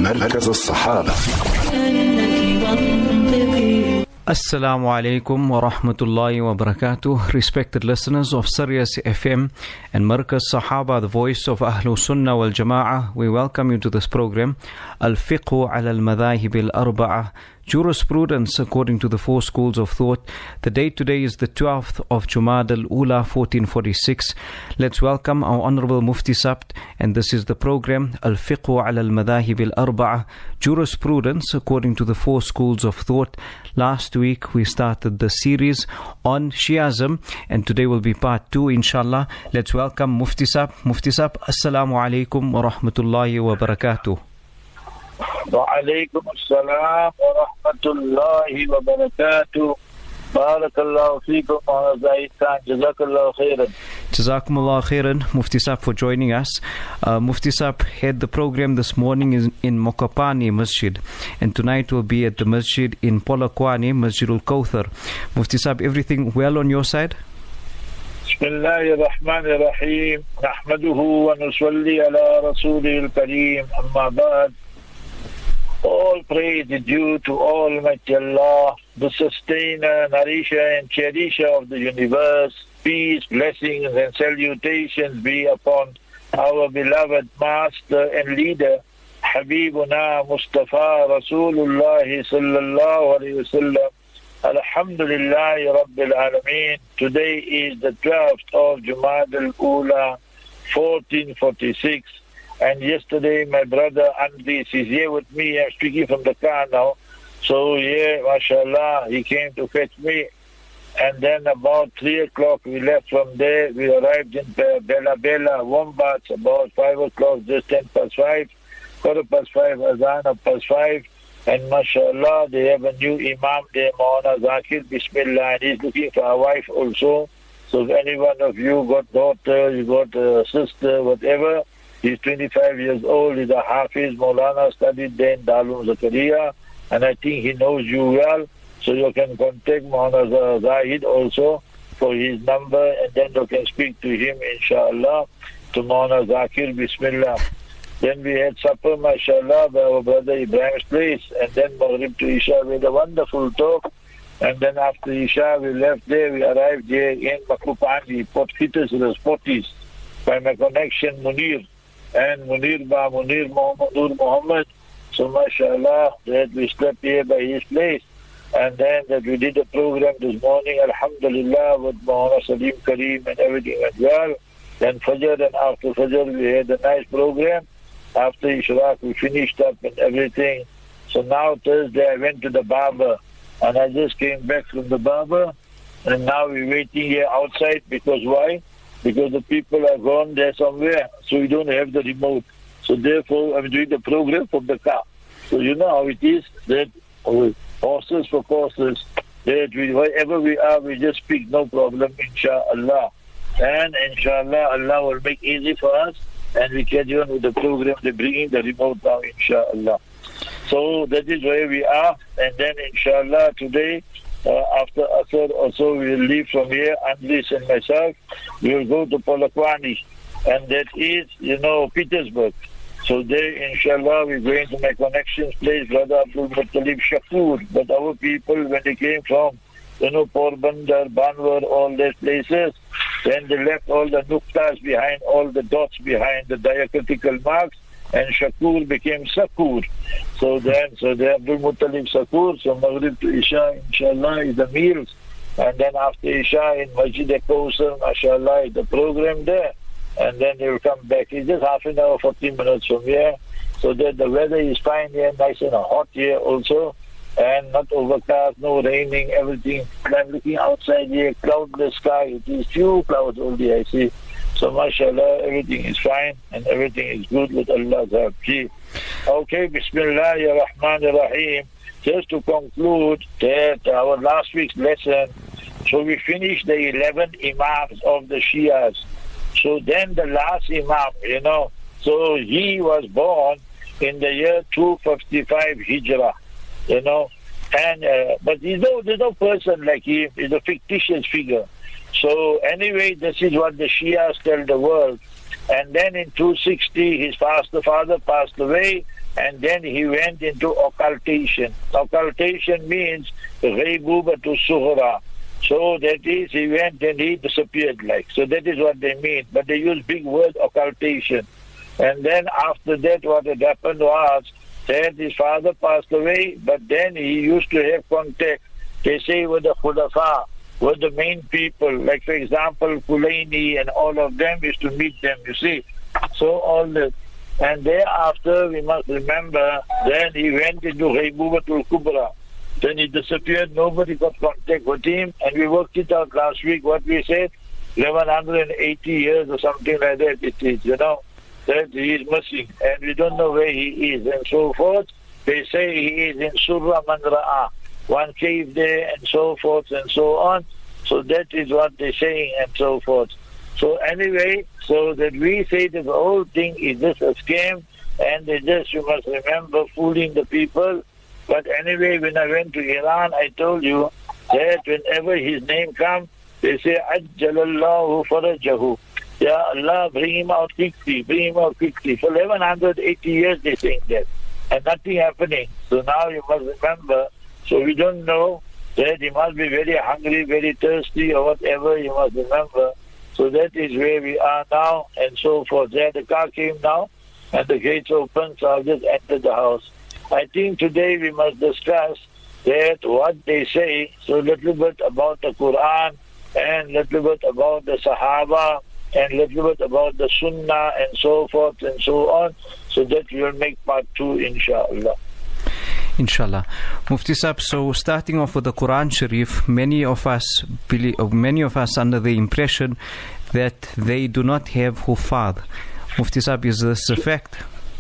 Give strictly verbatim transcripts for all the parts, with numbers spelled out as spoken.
مركز الصحابة. Assalamu alaikum wa rahmatullahi wa barakatuh. Respected listeners of Sirius F M and Markaz Sahaba, the voice of Ahlul Sunnah wal Jama'ah, we welcome you to this program, Al-Fiqhu ala al-Madhahib al-Arba'ah, Jurisprudence according to the four schools of thought. The date today is the twelfth of Jumad al-Ula, fourteen forty-six. Let's welcome our Honorable Mufti Sabt, and this is the program, Al-Fiqhu ala al-Madhahib al-Arba'ah, Jurisprudence according to the four schools of thought. Last week we started the series on Shi'ism, and today will be part two, inshallah. Let's welcome Mufti Sabt. Mufti Sabt, Assalamu alaikum wa rahmatullahi wa barakatuh. Wa alaikum assalam wa rahmatullahi wa barakatuh. Barakallahu feekum wa zaitan. Jazakallahu khairan. Jazakumullah khairan, Mufti Saab, for joining us. Uh, Mufti Saab had the program this morning in, in Mokopane Masjid, and tonight will be at the Masjid in Polokwane, Masjidul Kauthar. Mufti Saab, everything well on your side? Bismillahir Rahmanir Rahim. Nahmaduhu wa nusalli ala Rasulil Kareem. Amma ba'd. All praise is due to Almighty Allah, the sustainer, nourisher and cherisher of the universe. Peace, blessings and salutations be upon our beloved master and leader, Habibuna Mustafa Rasulullah sallallahu alayhi wa sallam. Alhamdulillahi Rabbil Alameen. Today is the twelfth of Jumad al-Ula, fourteen forty-six. And yesterday my brother Andres is here with me. I'm speaking from the car now. So yeah, mashallah, he came to fetch me. And then about three o'clock we left from there. We arrived in Bella Bella, Wombats, about five o'clock, just ten past five. Quarter past five, Azan of past five. And mashallah, they have a new Imam there, Maulana Zakir, Bismillah. And he's looking for a wife also. So if any one of you got daughter, you got a sister, whatever, he's twenty-five years old, he's a Hafiz, Maulana, studied there in Darul Zakaria, and I think he knows you well, so you can contact Maulana Zahid also for his number, and then you can speak to him, inshallah, to Maulana Zakir, Bismillah. Then we had supper, mashallah, by our brother Ibrahim's place, and then Maghrib to Isha, we had a wonderful talk, and then after Isha, we left there, we arrived here in Makupani, Port Petersburg, Portis, by my connection, Munir. And Munir Ba Munir Muhammad Nur Muhammad. So mashallah, that we slept here by his place. And then that we did a program this morning, alhamdulillah, with Maulana Salim Kareem, and everything went well. Then Fajr, and after Fajr we had a nice program. After Ishraq we finished up and everything. So now Thursday I went to the barber, and I just came back from the barber, and now we're waiting here outside. Because why? Because the people are gone there somewhere, so we don't have the remote. So therefore, I'm doing the program from the car. So you know how it is, that horses for courses, that we, wherever we are, we just speak, no problem, inshallah. And inshallah, Allah will make easy for us, and we carry on with the program. They're bringing the remote now, inshallah. So that is where we are, and then inshallah today, Uh, after Asr also we will leave from here, Andres and myself, we will go to Polokwane, and that is, you know, Petersburg. So there, inshallah, we're going to my connections place, Brother Abdul Muttalib Shakur. But our people, when they came from, you know, Porbandar, Banwar, all those places, then they left all the nuktas behind, all the dots behind, the diacritical marks, and Shakur became Sakur. So then, so the Abdul Muttalib Sakur, so Maghrib to Isha, inshallah, is the meals. And then after Isha in Masjid Kausar, mashallah, is the program there. And then they will come back. It's just half an hour, forty minutes from here. So that the weather is fine here, nice and hot here also. And not overcast, no raining, everything. I'm looking outside here, cloudless sky. It is few clouds only, I see. So mashallah, everything is fine and everything is good with Allah's help. Okay, Bismillahir Rahmanir Rahim. Just to conclude that our last week's lesson, so we finished the eleven Imams of the Shias. So then the last Imam, you know, so he was born in the year two fifty-five Hijrah, you know, and uh, but there's no, there's no person like him. He's a fictitious figure. So anyway, this is what the Shias tell the world. And then in two sixty, his foster father passed away, and then he went into occultation. Occultation means ghaibubatu sughra. So that is, he went and he disappeared like. So that is what they mean. But they use big word, occultation. And then after that, what had happened was that his father passed away, but then he used to have contact, they say, with the Khulafa, with the main people. Like, for example, Kulaini and all of them used to meet them, you see. So all this. And thereafter, we must remember, then he went into Ghaibubatul Kubra. Then he disappeared, nobody got contact with him, and we worked it out last week, what we said, eleven eighty years or something like that it is, you know, that he is missing, and we don't know where he is, and so forth. They say he is in Surra Manra'a, one cave there, and so forth, and so on. So that is what they're saying, and so forth. So anyway, so that we say that the whole thing is just a scam, and they just, you must remember, fooling the people. But anyway, when I went to Iran, I told you that whenever his name comes, they say, Ajjalallahu farajahu. Ya Allah, bring him out quickly, bring him out quickly. For eleven eighty years they saying that, and nothing happening. So now you must remember, so we don't know that he must be very hungry, very thirsty, or whatever, you must remember. So that is where we are now, and so forth. There the car came now, and the gates open, so I'll just enter the house. I think today we must discuss that what they say, so a little bit about the Quran, and a little bit about the Sahaba, and a little bit about the Sunnah, and so forth and so on, so that we will make part two, inshallah. Inshallah. Mufti Sahib, so starting off with the Quran Sharif, many of us believe, many of us under the impression that they do not have Hufad. Mufti Sahib, is this a fact?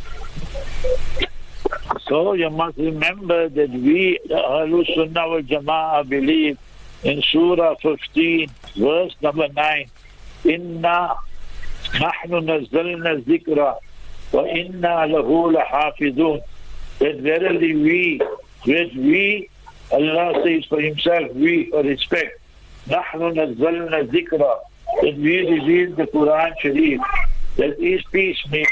So you must remember that we, the Ahlul Sunnah wal Jama'ah, believe in Surah fifteen, verse number nine, Inna nahnu nazzalna zikra wa inna lahu lahafidun. That verily we, that we, Allah says for himself, we, for respect, nahnu nazzalna zikra, that we reveal the Quran Sharif, that is peace means,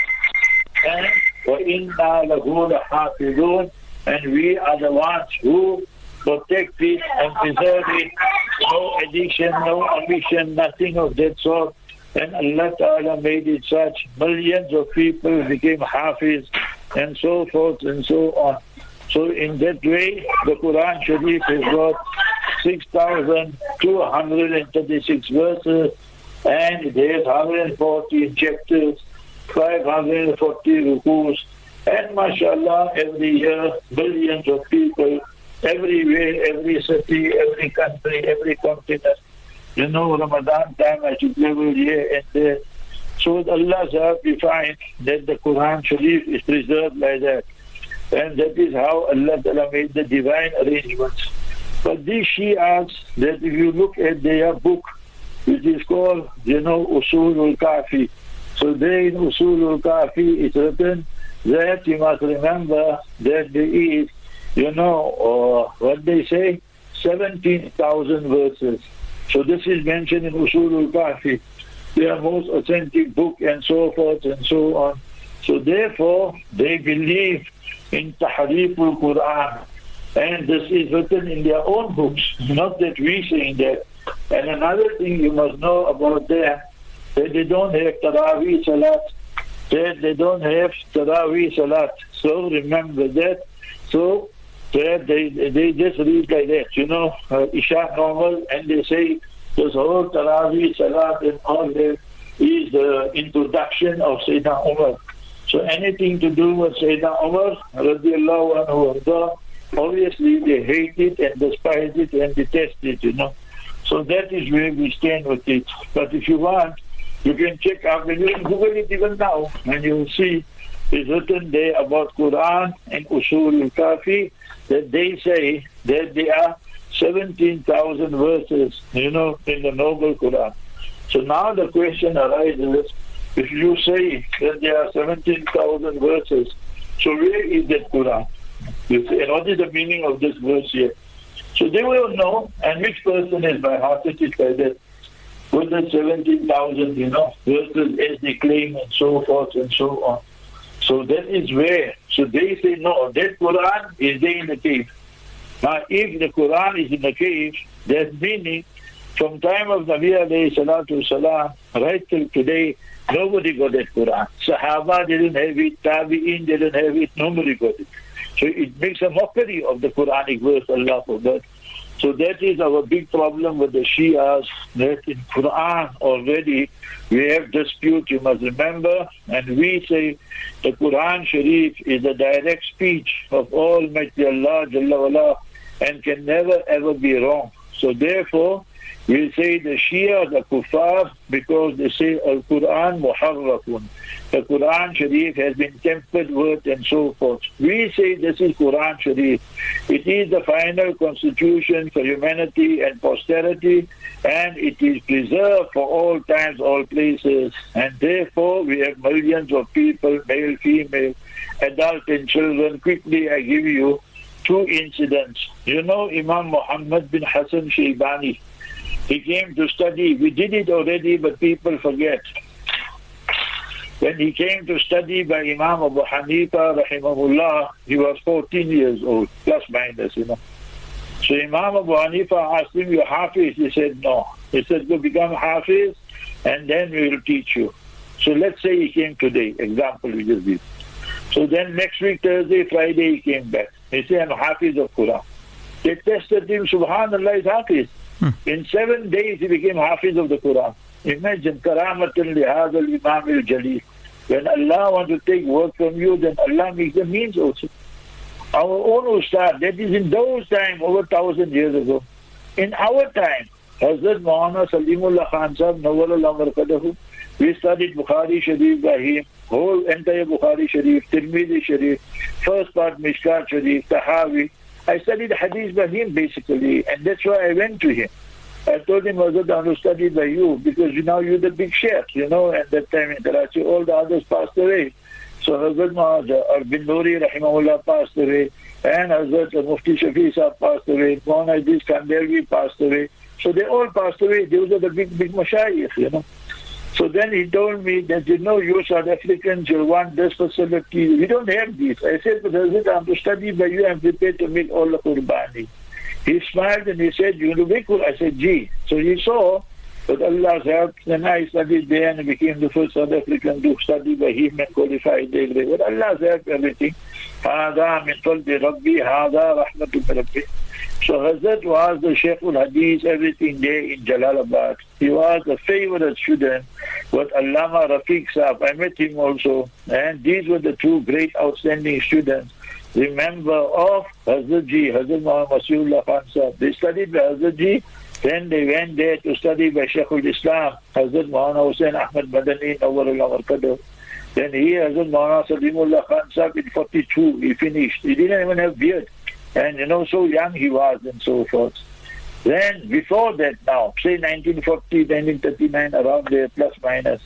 and وَإِنَّا لَهُ لَحَافِظُونَ, and we are the ones who protect it and preserve it. No addition, no omission, nothing of that sort. And Allah Ta'ala made it such. Millions of people became Hafiz, and so forth and so on. So in that way, the Quran Sharif has got six thousand two hundred thirty-six verses, and it has one hundred fourteen chapters, five hundred forty rukus, and mashallah, every year, billions of people, everywhere, every city, every country, every continent. You know, Ramadan time, I should travel here and there. So with Allah's help, we find that the Quran Sharif is preserved like that. And that is how Allah Ta'ala made the divine arrangements. But these Shias, that if you look at their book, which is called, you know, Usulul Kafi. So there in Usulul Kafi it's written that you must remember that there is, you know, uh, what they say, seventeen thousand verses. So this is mentioned in Usulul Kafi, their most authentic book, and so forth and so on. So therefore, they believe in Tahriful Quran, and this is written in their own books, not that we saying that. And another thing you must know about them, that they don't have Taraweeh Salat, that they don't have Taraweeh Salat. So remember that. So that they they just read like that, you know, uh, Isha normal, and they say this whole Taraweeh Salat and all that is the introduction of Sayyidina Umar. So anything to do with Sayyidina Umar, radiallahu anhu, obviously they hate it and despise it and detest it, you know. So that is where we stand with it. But if you want, you can check out, and you can Google it even now, and you will see it's written there about Quran and Usul al-Kafi, that they say that there are seventeen thousand verses, you know, in the Noble Quran. So now the question arises, if you say that there are seventeen thousand verses, so where is that Quran? You say, and what is the meaning of this verse here? So they will know, and which person is by heart it is like that. With the seventeen thousand, you know, verses as they claim, and so forth and so on. So that is where, so they say, no, that Quran is there in the cave. Now, if the Quran is in the cave, there's meaning from time of Nabi alayhi salatu salam right till today, nobody got that Quran. Sahaba didn't have it, Tabi'in didn't have it, nobody got it. So it makes a mockery of the Quranic verse, Allah forbid. So that is our big problem with the Shias, that in Quran already we have dispute, you must remember, and we say the Quran Sharif is a direct speech of Almighty Allah Jalla wala, and can never ever be wrong. So therefore, we say the Shia, the Kuffar, because they say Al-Quran Muharrafun. The Quran Sharif has been tempered with and so forth. We say this is Quran Sharif. It is the final constitution for humanity and posterity, and it is preserved for all times, all places. And therefore, we have millions of people, male, female, adult and children. Quickly, I give you two incidents. You know Imam Muhammad bin Hassan Shaybani. He came to study. We did it already, but people forget. When he came to study by Imam Abu Hanifa, rahimahullah, he was fourteen years old, plus minus, you know. So Imam Abu Hanifa asked him, "You're Hafiz?" He said, "No." He said, "Go become Hafiz, and then we will teach you." So let's say he came today, example we just did. So then next week, Thursday, Friday, he came back. He said, "I'm Hafiz of Quran." They tested him, subhanallah, he's Hafiz. Hmm. In seven days, he became Hafiz of the Quran. Imagine, karamatan lihada al-imam al-jaleel. When Allah wants to take work from you, then Allah makes the means also. Our own Ustad, that is in those times, over a thousand years ago. In our time, Hazrat Maulana Salimullah Khan Sahib, Nawwalullah Markadahu, we studied Bukhari Sharif by him, whole entire Bukhari Sharif, Tirmidhi Sharif, first part Mishkat Sharif, Tahawi. I studied Hadith by him basically, and that's why I went to him. I told him, Hazrat, I want to study by you, because you know you're the big sheikh, you know, at that time in Karachi, all the others passed away. So Hazrat Arbin Nuri Rahimahullah passed away, and Hazrat Mufti Shafi Sahab passed away, Maulana Idris Khandelvi passed away. So they all passed away. Those are the big, big mashayikh, you know. So then he told me that, you know, you South Africans, you want this facility. We don't have this. I said, but Hazrat, I'm to study by you. I'm prepared to make all the Qurbani. He smiled and he said, you will be cool. I said, gee. So he saw, with Allah's help, then I studied there and became the first South African to study by him and qualified there. With Allah's help, everything. Hada min falbi Rabbi, hada rahmatu Rabbi. So Hazrat was the Shaykh al-Hadith, everything there in Jalalabad. He was a favorite student with Allama Rafiq Sahab. I met him also. And these were the two great outstanding students. Remember of Hazrat Ji, Hazrat Muhammad Masihullah Khan Sahab. They studied by Hazrat Ji. Then they went there to study by Shaykh al-Islam, Hazrat Maulana Hussain Ahmad Madani, Nawwarullah Markadahu. Then he, Hazrat Maulana Salimullah Khan Sahab, in forty-two, he finished. He didn't even have beard. And you know, so young he was and so forth. Then before that now, say nineteen forty, nineteen thirty-nine, around there, plus minus.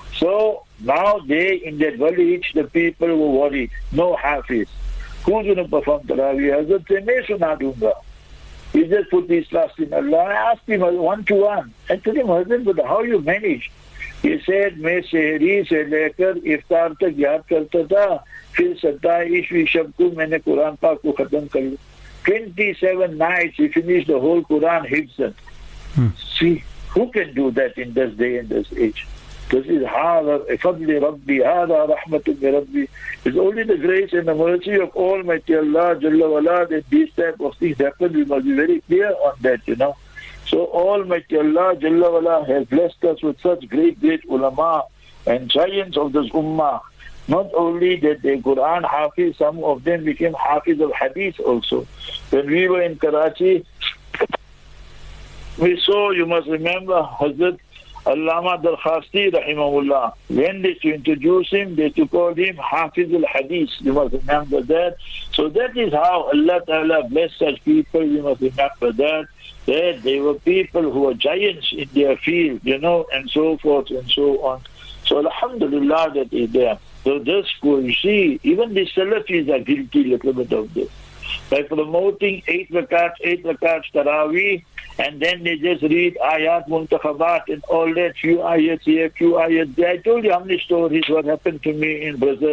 So now they, in that village, the people were worried. No Hafiz. Who's going to perform Tarawih? Hazrat said, "Main suna dunga." He just put his trust in Allah. I asked him one to one. I told him, Hazrat, but how you managed? He said, "मैं सहरी से लेकर इफ्तार तक याद करता था, फिर सत्ताईसवीं शब को मैंने कुरान पाक को खत्म कर लिया." twenty-seven nights he finished the whole Quran hifzan. Hmm. See, who can do that in this day and this age? This is hada fadli Rabbi, hada rahmatu Rabbi. It's only the grace and the mercy of Almighty Allah Jalla wala that these type of things happen. We must be very clear on that, you know. So Almighty Allah Jalla wala has blessed us with such great, great ulama and giants of this ummah. Not only that they Quran Hafiz, some of them became Hafiz of Hadith also. When we were in Karachi, we saw, you must remember, Hazrat Allama Darkhasti Rahimahullah. When they to introduce him, they to call him Hafiz al-Hadith. You must remember that. So that is how Allah Ta'ala blessed such people. You must remember that. That they were people who were giants in their field, you know, and so forth and so on. So Alhamdulillah that is there. So this, you see, even the Salafis are guilty a little bit of this. By promoting eight rakats, eight rakats Taraweeh, and then they just read ayat muntakhabat and all that, few ayats here, few ayats there. I told you how many stories what happened to me in Brazil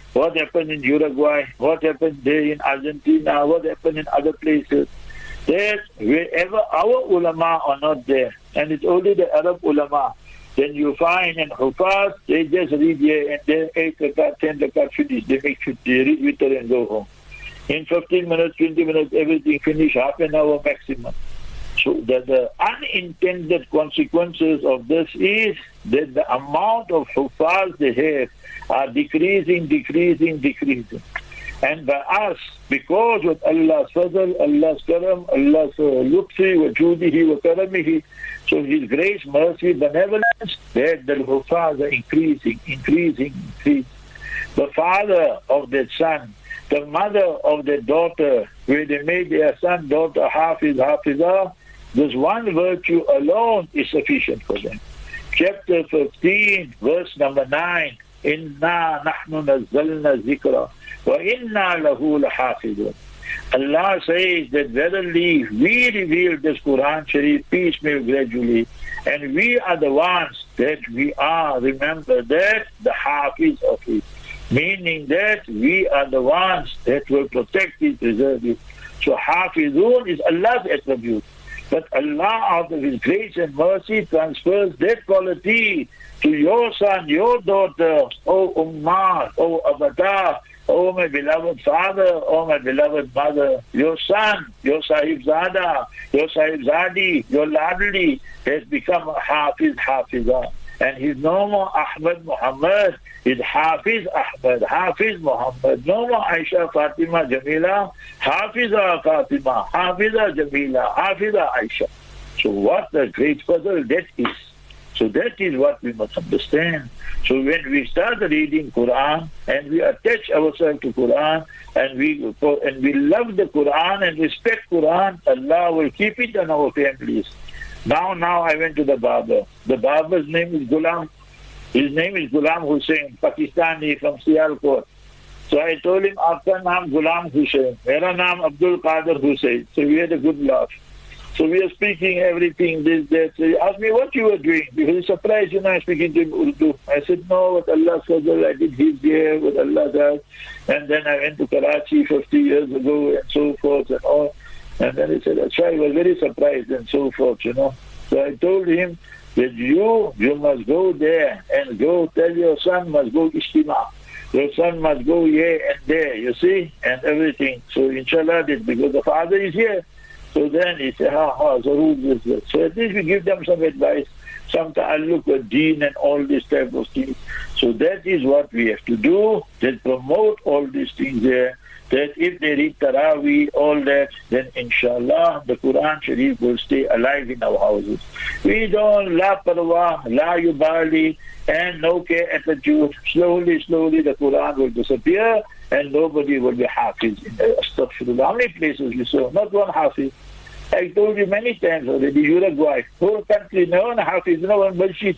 what happened in Uruguay, what happened there in Argentina, what happened in other places. That wherever our ulama are not there, and it's only the Arab ulama, then you find in Hufaz, they just read here and then eight rakat, ten rakat finish, they make it, they read with her and go home. In fifteen minutes, twenty minutes, everything finish, half an hour maximum. So that the unintended consequences of this is that the amount of Hufaz they have are decreasing, decreasing, decreasing. And by us, because with Allah's fadl, Allah's karam, Allah's uh, lutfi, wa judihi, wa karamihi, so His grace, mercy, benevolence, that the Hufaz are increasing, increasing, increasing. The father of that son, the mother of the daughter, where they made their son, daughter, hafiz, hafizah, this one virtue alone is sufficient for them. Chapter fifteen, verse number nine, Inna nahnu nazzalna zikra wa inna lahu lahafidun. Allah says that verily we revealed this Quran Sharif piecemeal gradually, and we are the ones that we are, remember that, the hafiz of it. Meaning that we are the ones that will protect it, preserve it. So hafizun is Allah's attribute. But Allah, out of His grace and mercy, transfers that quality to your son, your daughter, O Ummah, O Abada, O my beloved father, O my beloved mother, your son, your Sahibzada, your Sahibzadi, your Ladli has become a Hafiz, Hafizah. And he's no more Ahmad Muhammad, he's Hafiz Ahmad, Hafiz Muhammad. No more Aisha Fatima Jamila, Hafiza Fatima, Hafiza Jamila, Hafiza Aisha. So what a great puzzle that is. So that is what we must understand. So when we start reading Quran and we attach ourselves to Quran and we and we love the Quran and respect Quran, Allah will keep it in our families. Now, now I went to the barber. The barber's name is Ghulam. His name is Ghulam Hussain, Pakistani from Sialkot. So I told him, Aapka naam Ghulam Hussain, mera naam Abdul Qadir Hussain. So we had a good laugh. So we are speaking everything, this, that. So he asked me what you were doing. Because he's surprised, you know, I'm speaking to him Urdu. I said, no, with Allah's fadl, I did his year, with Allah's help. And then I went to Karachi fifty years ago and so forth and all. And then he said, Achha, he was very surprised and so forth, you know. So I told him that you, you must go there and go tell your son must go Ishtima. Your son must go here and there, you see, and everything. So inshallah, this, because the father is here. So then he said, ha ha, so who is this? So at least we give them some advice, some ta'alluq with deen and all these type of things. So that is what we have to do, that promote all these things there. That if they read Taraweeh, all that, then inshallah the Quran Sharif will stay alive in our houses. We don't la parwah, la yubali, and no care attitude. Slowly, slowly the Quran will disappear and nobody will be hafiz. Astaghfirullah. How many places we saw? Not one hafiz. I told you many times already, Uruguay, whole country, no one hafiz, no one Balshit.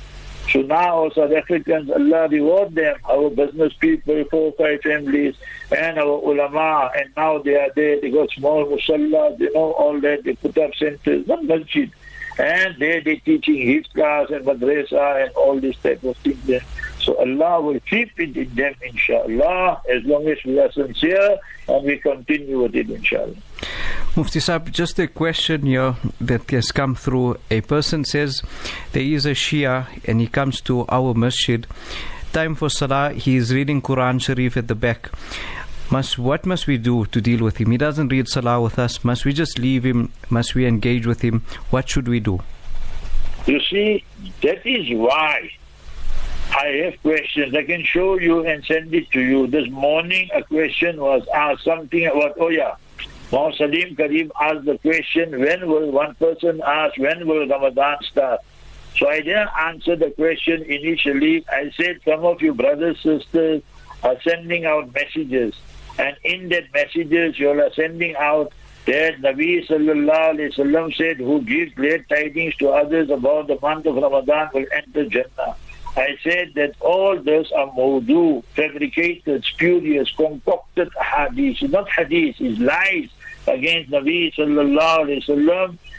So now South Africans, Allah reward them, our business people, four five families, and our ulama, and now they are there, they got small musallas, you know, all that, they put up centers, not masjid. And there they're teaching hifz class and madrasa and all these type of things there. So Allah will keep it in them, inshallah, as long as we are sincere and we continue with it, inshallah. Mufti Sahib, just a question here that has come through. A person says there is a Shia and he comes to our masjid. Time for Salah, he is reading Quran Sharif at the back. Must What must we do to deal with him? He doesn't read Salah with us. Must we just leave him? Must we engage with him? What should we do? You see, that is why I have questions. I can show you and send it to you. This morning a question was asked, something about, oh yeah, Muhammad Salim Kareem asked the question, when will one person ask, when will Ramadan start? So I didn't answer the question initially. I said some of you brothers, sisters are sending out messages. And in that messages you are sending out that Nabi Sallallahu Alaihi Wasallam said, who gives glad tidings to others about the month of Ramadan will enter Jannah. I said that all this are mawdu, fabricated, spurious, concocted hadith. It's not hadith, it's lies against Nabi Sallallahu Alaihi Wasallam.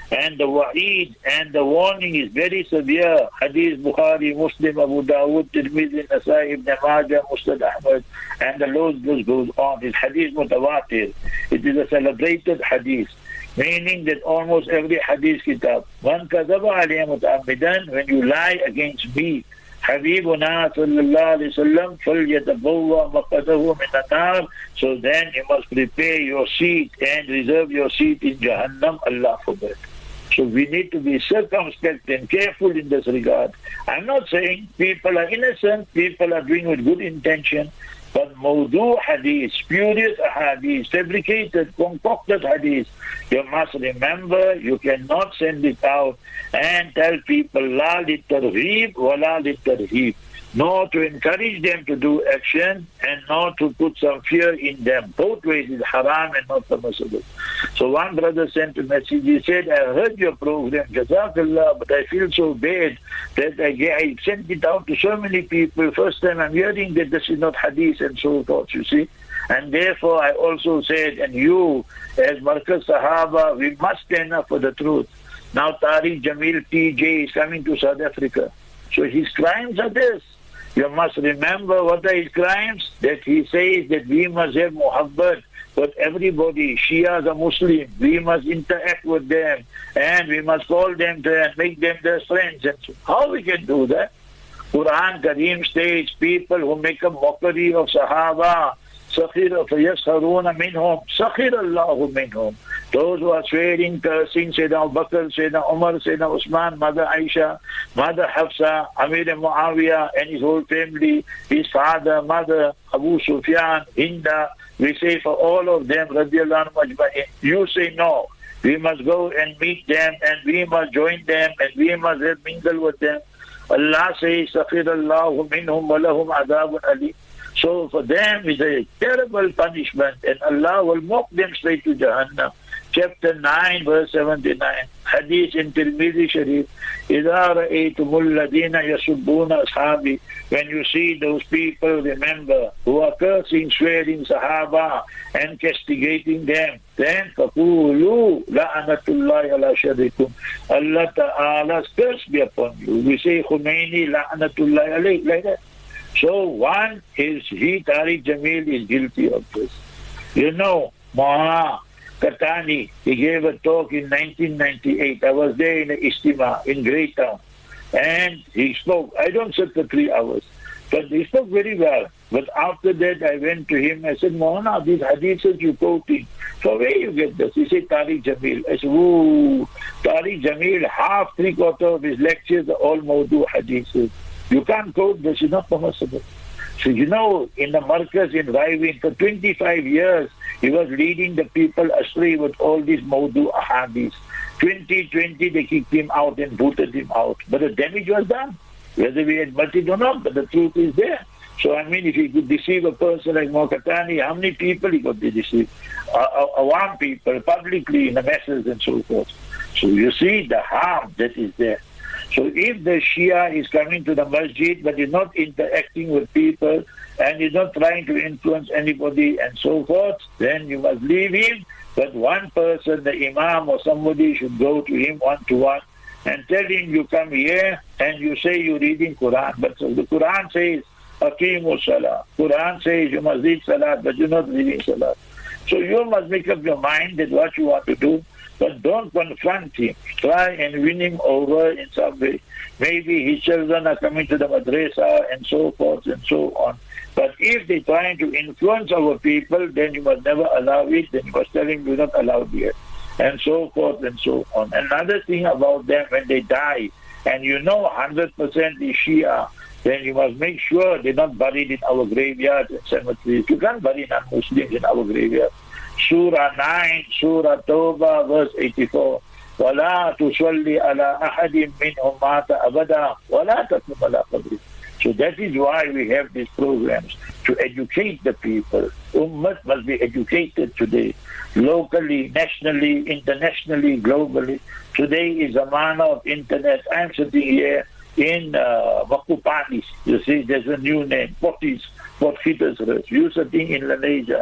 And the wa'id and the warning is very severe. Hadith Bukhari, Muslim, Abu Dawud, Tirmidhi, Nasai, Ibn Majah, Musnad Ahmad, and the list goes on. It's hadith mutawatir. It is a celebrated hadith, meaning that almost every hadith kitab, man kadhaba alayya muta'ammidan, when you lie against me, Habibuna sallallahu alayhi wa sallam, falyatabawwa maqadahu min an-nar, so then you must prepare your seat and reserve your seat in Jahannam, Allah forbid. So we need to be circumspect and careful in this regard. I'm not saying people are innocent, people are doing with good intention, but mawdu hadith, spurious hadith, fabricated, concocted hadith, you must remember you cannot send it out and tell people la litarghib wa la litarhib, nor to encourage them to do action and not to put some fear in them. Both ways is haram and not permissible. So one brother sent a message. He said, I heard your program, Jazakallah, but I feel so bad that I, I sent it out to so many people. First time I'm hearing that this is not hadith and so forth, you see. And therefore I also said, and you as Markaz Sahaba, we must stand up for the truth. Now Tariq Jamil T J is coming to South Africa. So his crimes are this. You must remember what are his crimes? That he says that we must have muhabbat with everybody. Shias are Muslim. We must interact with them. And we must call them to and make them their friends. And so how we can do that? Quran Kareem states people who make a mockery of Sahaba, Sakhir فَيَسْخَرُونَ مِنْهُمْ سَخِرَ اللَّهُ مِنْهُمْ. Those who are swearing, cursing, Sayyidina Abu Bakr, Sayyidina Umar, Sayyidina Usman, Mother Aisha, Mother Hafsa, Amir Muawiyah and his whole family, his father, mother, Abu Sufyan, Hinda, we say for all of them, radiallahu anhu ajma'in, you say no. We must go and meet them and we must join them and we must have mingle with them. Allah says, سَخِرَ اللَّهُ مِنْهُمْ وَلَهُمْ عَذَابٌ أَلِيمٌ. So for them is a terrible punishment and Allah will mock them straight to Jahannam. Chapter nine, verse seventy-nine. Hadith in Tirmidhi Sharif. إِذَا رَأَيْتُمُ الَّذِينَ يَسُبُّونَ أَصْحَابِي. When you see those people, remember, who are cursing, swearing Sahaba and castigating them, then فَقُولُوا لَعَنَةُ اللَّهِ عَلَى شَرِكُمْ. Allah Ta'ala's curse be upon you. We say Khomeini لَعَنَةُ اللَّهِ عَلَيْهِ, like that. So one is, he, Tariq Jamil, is guilty of this. You know, Maha Katani, he gave a talk in nineteen ninety-eight. I was there in a Istima in Greytown. And he spoke. I don't sit for three hours. But he spoke very well. But after that, I went to him. I said, Mohana, these hadiths you quoting, so where you get this? He said, Tariq Jamil. I said, ooh, Tariq Jamil, half, three quarter of his lectures are all Mawdu hadiths. You can't quote this, it's not permissible. So you know, in the Markaz in Raiwind, for twenty-five years, he was leading the people astray with all these Mawdu ahadith. twenty twenty, they kicked him out and booted him out. But the damage was done, whether we admit it or not, but the truth is there. So I mean, if he could deceive a person like Mokatani, how many people he could deceive? Uh, Awam people, publicly, in the masses and so forth. So you see the harm that is there. So if the Shia is coming to the masjid but is not interacting with people and is not trying to influence anybody and so forth, then you must leave him. But one person, the Imam or somebody, should go to him one-to-one and tell him, you come here and you say you're reading Quran. But so the Quran says, Aqimu Salah. Quran says you must read Salah, but you're not reading Salah. So you must make up your mind that what you want to do. But don't confront him. Try and win him over in some way. Maybe his children are coming to the madrasa and so forth and so on. But if they're trying to influence our people, then you must never allow it. Then you must tell him you're not allowed here. And so forth and so on. Another thing about them, when they die, and you know one hundred percent is Shia, then you must make sure they're not buried in our graveyards and cemeteries. You can't bury non-Muslims in our graveyard. Surah nine, Surah Tawbah, verse eighty-four. وَلَا تُصَلِّ عَلَىٰ أَحَدٍ مِّنْهُمْ مَاتَ أَبَدًا وَلَا تَقُمْ عَلَىٰ قَبْرِهِ. So that is why we have these programs, to educate the people. Ummah must be educated today, locally, nationally, internationally, globally. Today is a manner of internet. I'm sitting here in uh, Makupanis. You see, there's a new name, Potis, Port Gietersrus. You're sitting in Lenasia.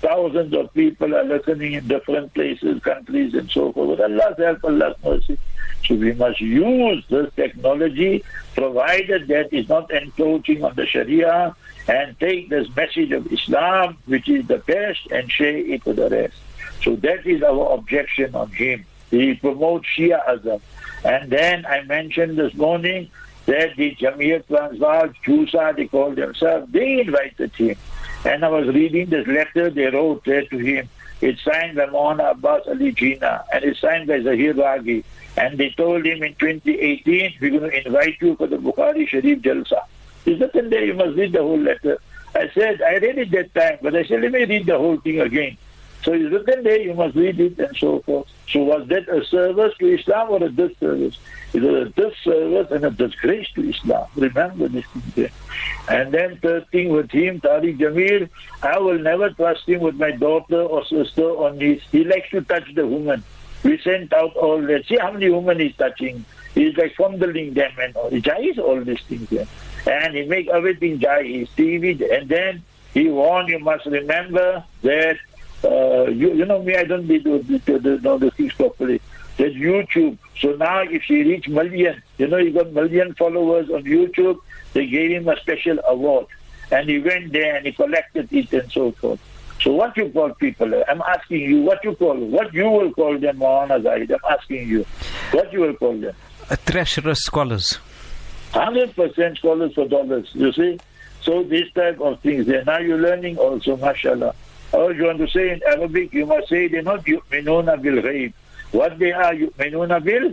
thousands of people are listening in different places, countries and so forth. With Allah's help, Allah's mercy. So we must use this technology, provided that it's not encroaching on the Sharia, and take this message of Islam, which is the best, and share it with the rest. So that is our objection on him. He promotes Shiaism. And then I mentioned this morning that the Jamiyat Transvaal, Jusa, they call themselves, they invited him. And I was reading this letter they wrote there to him. It's signed by Maulana Abbas Ali Jinnah, and it's signed by Zahir Raghi. And they told him in twenty eighteen, we're going to invite you for the Bukhari Sharif Jalsa. It's written there, you must read the whole letter. I said, I read it that time, but I said, let me read the whole thing again. So it's written there, you must read it and so forth. So was that a service to Islam or a disservice? It was a disservice and a disgrace to Islam. Remember this thing there. And then third thing with him, Tariq Jamil, I will never trust him with my daughter or sister or niece. He likes to touch the woman. We sent out all that. See how many women he's touching. He's like fondling them and all. He jais all these things there. And he make everything jais, T V. And then he warned, you must remember that Uh, you, you know me, I don't do, do, do, do know the things properly. There's YouTube. So now if she reach million, you know, he got million followers on YouTube, they gave him a special award. And he went there and he collected it and so forth. So what you call people? I'm asking you, what you call, what you will call them, Maulana Zahid? I'm asking you, what you will call them? Uh, treacherous scholars. one hundred percent scholars for dollars, you see? So this type of things there. Now you're learning also, mashallah. Or you want to say in Arabic, you must say they're not yu'minuna bil ghaib. What they are, yu'minuna bil?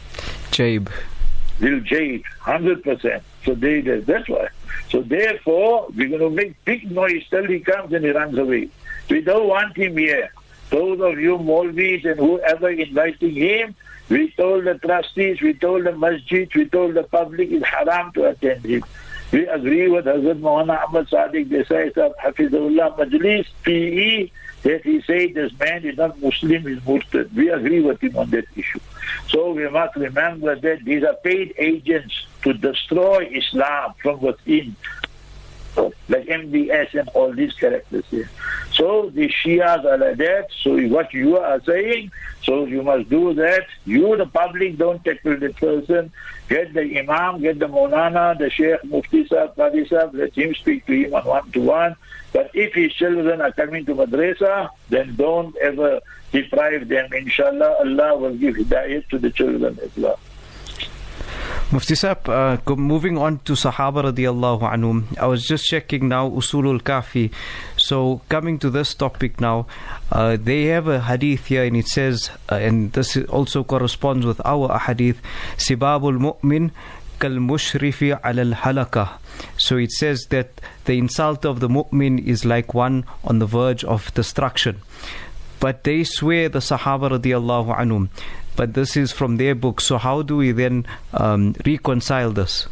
Jaib. Bil jaib, one hundred percent. So they, they, that's why. So therefore, we're going to make big noise till he comes and he runs away. We don't want him here. Those of you Maulvis and whoever inviting him, we told the trustees, we told the masjid, we told the public it's haram to attend him. We agree with Hazrat Maulana Ahmad Sadiq Desai Sahib, Hafizullah Majlis, P E, that he said this man is not Muslim, he's Murtad. We agree with him on that issue. So we must remember that these are paid agents to destroy Islam from within, like M B S and all these characters here. So the Shias are like that. So what you are saying, so you must do that. You, the public, don't tackle the person. Get the Imam, get the Maulana, the Sheikh, Mufti Sahib, Qadi Sahib, let him speak to him on one-to-one. But if his children are coming to madrasa, then don't ever deprive them. Inshallah, Allah will give hidayat to the children as well. Mufti Sahib, uh, moving on to Sahaba radiallahu anhum, I was just checking now Usulul Kafi. So coming to this topic now, uh, they have a hadith here and it says, uh, and this also corresponds with our hadith, Sibabul Mu'min kal mushrifi al halaka. So it says that the insult of the mu'min is like one on the verge of destruction. But they swear the Sahaba radiallahu anhum. But this is from their book. So how do we then um, reconcile this?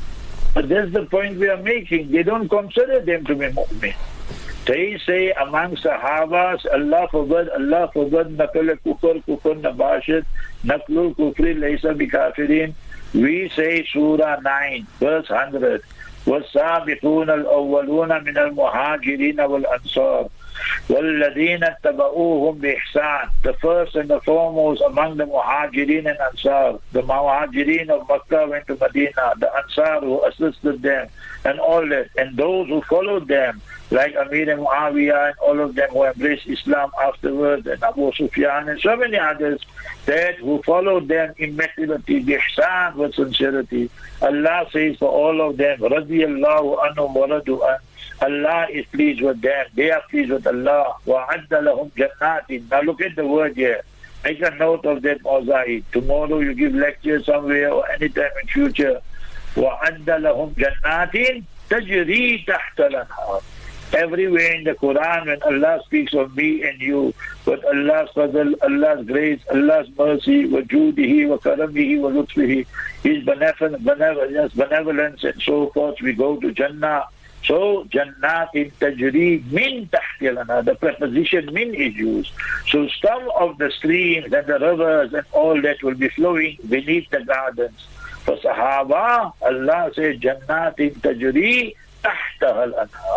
But that's the point we are making. They don't consider them to be mu'min. They say among Sahabas, Allah forbid, Allah forbid, nakul kufr, kufr nabashid, naklul kufri laysa bikafirin. We say Surah nine, verse one hundred. وَالسَّابِقُونَ الْأَوَّلُونَ مِنَ الْمُهَاجِرِينَ وَالْأَنصَارِ وَالَّذِينَ اتَّبَعُوهُمْ بِإِحْسَانٍ. The first and the foremost among the Muhajirin and Ansar. The Muhajirin of Makkah went to Medina. The Ansar who assisted them and all that. And those who followed them, like Amir and Muawiyah and all of them who embraced Islam afterwards, and Abu Sufyan and so many others, that who followed them immaculately, bihsan, with sincerity. Allah says for all of them, radiyallahu anhum wa radu an. Allah is pleased with them. They are pleased with Allah. وَعَدَّ لَهُمْ جَنَّاتٍ. Now look at the word here. Make a note of that, Mawza'i. Tomorrow you give lecture somewhere or anytime in future. وَعَدَّ لَهُمْ جَنَّاتٍ تَجْرِي تَحْتَ الْأَنْهَارِ. Everywhere in the Quran, when Allah speaks of me and you, with Allah's fadl, Allah's grace, Allah's mercy, wa judihi, wa karamihi, wa lutfihi, His benevolence, benevolence, benevolence, and so forth, we go to Jannah. So, Jannatin tajri min tahti al-anhar. The preposition min is used. So, some of the streams and the rivers and all that will be flowing beneath the gardens. For Sahaba, Allah says, Jannatin tajri tahtaha al-anhar.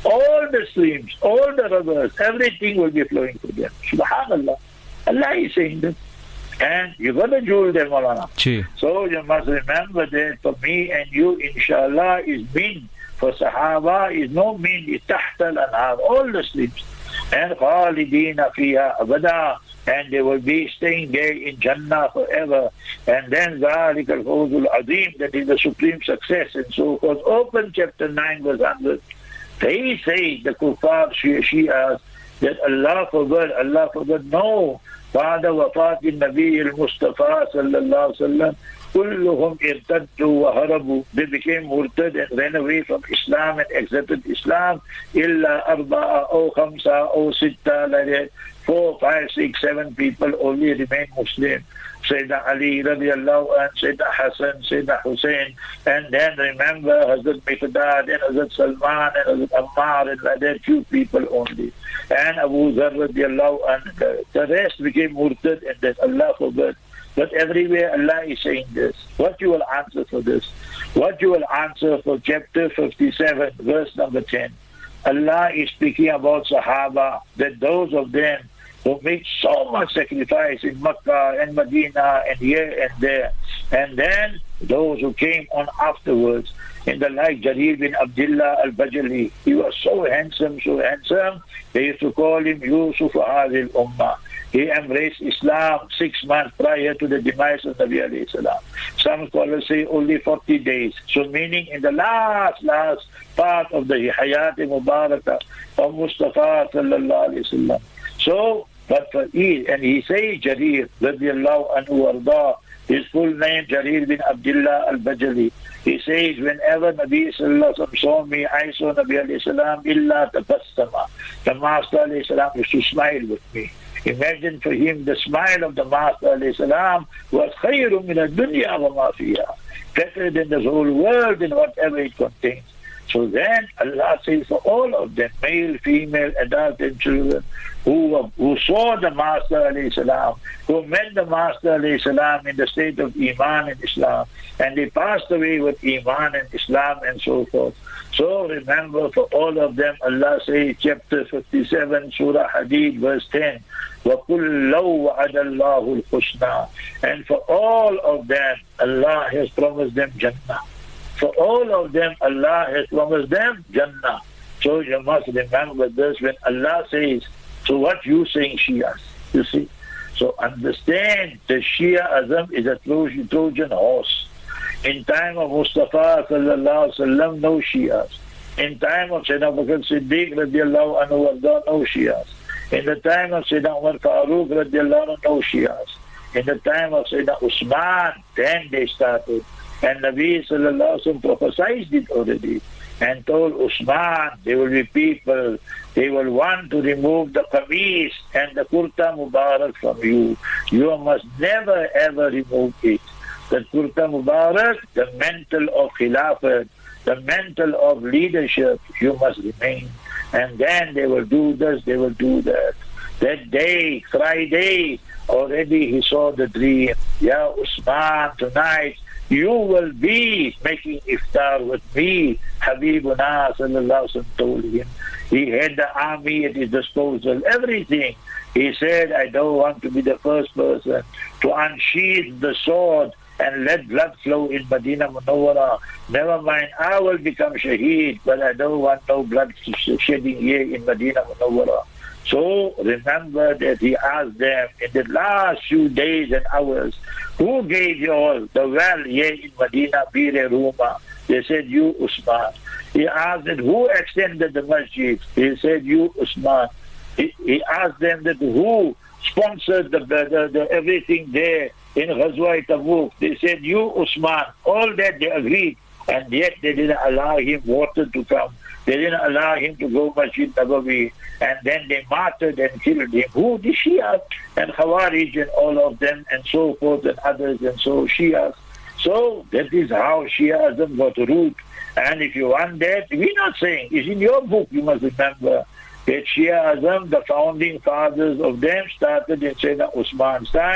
All the streams, all the rivers, everything will be flowing through them. Subhanallah. Allah is saying this. And you got to jewel them, Maulana. So you must remember that for me and you, inshallah, is mean. For Sahaba is no mean, is tahta al-anhar, all the streams. And khalidina fiha abada, and they will be staying there in Jannah forever. And then ذَلِكَ الْفَوْزُ الْعَظِيمُ, that is the supreme success, and so forth. Open chapter nine verse one hundred. They say, the kuffar, Shi'as, that Allah forbid, Allah forbid, no. بعد وفاة النبي المصطفى صلى الله عليه وسلم كلهم ارتدوا وهربوا. They became murtad and ran away from Islam and accepted Islam. إلا أربعة أو خمسة أو ستة, like that. Four, five, six, seven people only remain Muslim. Sayyidina Ali radiallahu anhu, Sayyidina Hassan, Sayyidina Hussein, and then remember Hazrat Miqdad and Hazrat Salman and Hazrat Ammar, and like that, few people only. And Abu Zar radiallahu anhu, the rest became murtad, and that Allah forbid. But everywhere Allah is saying this. What you will answer for this? What you will answer for chapter fifty-seven, verse number ten? Allah is speaking about Sahaba, that those of them who made so much sacrifice in Makkah and Medina and here and there, and then those who came on afterwards, in the like Jarir bin Abdullah al-Bajali. He was so handsome, so handsome, they used to call him Yusuf Hadil Ummah. He embraced Islam six months prior to the demise of Nabi alayhi salam. Some scholars say only forty days. So meaning in the last, last part of the Hayat Mubarakah of Mustafa sallallahu alayhi wasallam. So, but for he, and he says Jarir radiallahu anhu warda, his full name Jarir bin Abdullah al-Bajali. He says, whenever Nabi sallallahu alayhi wa sallam saw me, I saw Nabi alayhi salam illa tabassama. The Master alayhi salam used to smile with me. Imagine for him the smile of the Master alayhi salam was khayru min ad-dunya wa ma fiha, better than the whole world and whatever it contains. So then Allah says for all of them, male, female, adult and children, who, who saw the Master alayhi salam, who met the Master alayhi salam in the state of Iman and Islam, and they passed away with Iman and Islam and so forth. So remember for all of them, Allah says, chapter fifty-seven, Surah Hadid, verse ten, وَكُلَّوْ وَعَدَ اللَّهُ الْحُسْنَى. And for all of them, Allah has promised them Jannah. For all of them, Allah has promised them Jannah. So you must remember this when Allah says, so what you saying Shias, you see. So understand the Shia-ism is a Trojan, Trojan horse. In time of Mustafa sallallahu alaihi wasallam, no Shias. In time of Sayyidina Abu Bakr Siddiq radiallahu anhu, no Shias. In the time of Sayyidina Umar Farooq radiallahu anhu, no Shias. In the time of Sayyidina Usman, then they started. And Nabi sallallahu alaihi wasallam prophesied it already and told Usman, there will be people, they will want to remove the qamis and the kurta mubarak from you. You must never ever remove it. The kurta mubarak, the mantle of khilafat, the mantle of leadership, you must remain. And then they will do this, they will do that. That day, Friday, already he saw the dream. Ya Usman, tonight, you will be making iftar with me. Habibuna sallallahu alaihi wasallam told him. He had the army at his disposal, everything. He said, I don't want to be the first person to unsheath the sword and let blood flow in Medina Munawwara. Never mind, I will become shaheed, but I don't want no blood shedding here in Medina Munawwara. So remember that he asked them in the last few days and hours, who gave you all the well here in Medina, Bir Ruma? They said, you, Usman. He asked them, who extended the masjid? He said, you, Usman. He, he asked them that who sponsored the, the, the everything there in Ghazwa Tabuk. They said, you, Usman. All that they agreed, and yet they didn't allow him water to come. They didn't allow him to go Masjid Nabawi, and then they martyred and killed him. Who? The Shia and Khawarij and all of them and so forth and others and so Shias. So that is how Shiaism got root. And if you want that, we're not saying, it's in your book, you must remember that Shiaism, the founding fathers of them started in Sayyidina Usman's time,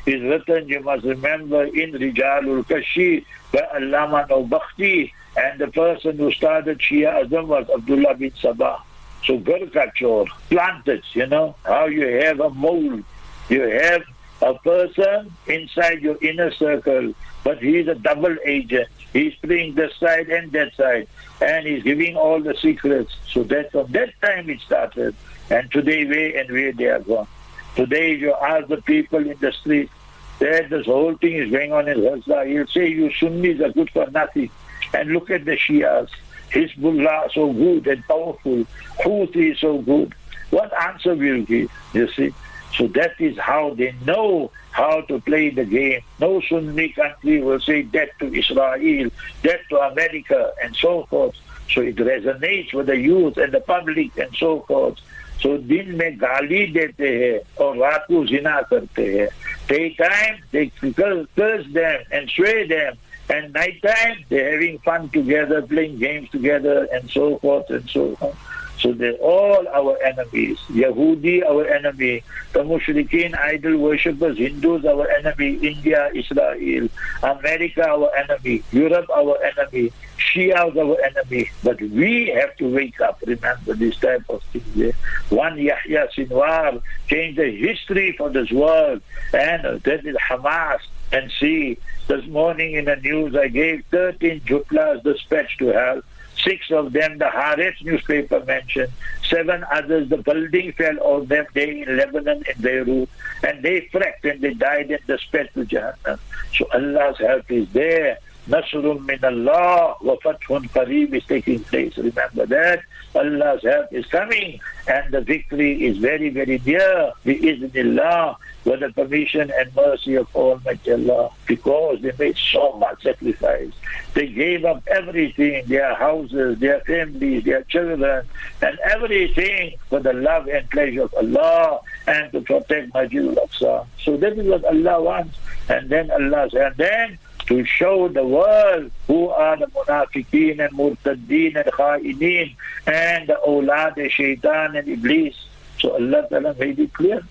is written, you must remember, in Rijalul Kashi by Allama Nawbakhti, and the person who started Shia Azam was Abdullah bin Sabah. So Garkachor, planted, you know, how you have a mold, you have a person inside your inner circle, but he is a double agent. He's playing this side and that side, and he's giving all the secrets. So that from that time it started, and today where and where they are gone. Today you ask the people in the street, that this whole thing is going on in Gaza. He'll say you Sunnis are good for nothing. And look at the Shias. Hizbullah so good and powerful. Houthi so good. What answer will you give? You see? So that is how they know how to play the game. No Sunni country will say that to Israel, that to America, and so forth. So it resonates with the youth and the public and so forth. So दिन में गाली देते हैं और रात को जिना करते हैं. Daytime they curse them and sway them, and nighttime they're having fun together, playing games together, and so forth and so on. So they're all our enemies. Yahudi, our enemy. The Mushrikeen, idol worshippers, Hindus, our enemy. India, Israel. America, our enemy. Europe, our enemy. Shia, our enemy. But we have to wake up. Remember this type of thing. One Yahya Sinwar changed the history for this world. And that is Hamas. And see, this morning in the news, I gave thirteen Jutlas dispatched to hell. Six of them, the Haaretz newspaper mentioned. Seven others, the building fell on them day in Lebanon, in Beirut. And they fracked and they died in the sped to Jahannam. So Allah's help is there. Nasrun min Allah wa fathun qareeb is taking place. Remember that. Allah's help is coming. And the victory is very, very near. Bi-iznillah. With the permission and mercy of Almighty Allah, because they made so much sacrifice. They gave up everything, their houses, their families, their children, and everything for the love and pleasure of Allah and to protect Masjid al-Aqsa. So that is what Allah wants. And then Allah said, and then to show the world who are the munafiqeen and murtaddeen and kha'ineen and the awlad, the shaitan and iblis. So Allah Ta'ala made it clear.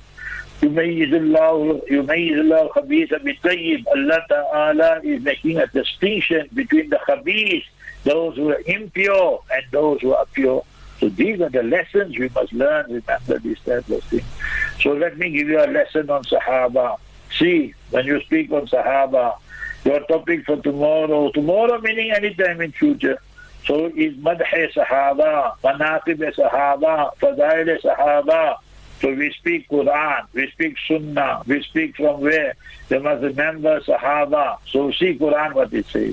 يميز الله يميز الله الخبيث بالطيب. Allah Ta'ala is making a distinction between the khabith, those who are impure, and those who are pure. So these are the lessons we must learn. Remember this type of thing. So let me give you a lesson on Sahaba. See, when you speak on Sahaba, your topic for tomorrow, tomorrow meaning any time in future. So is Madh Sahaba, Manaqib Sahaba, Fadail Sahaba. So we speak Quran, we speak Sunnah, we speak from where? You must remember Sahaba. So see Quran what it says.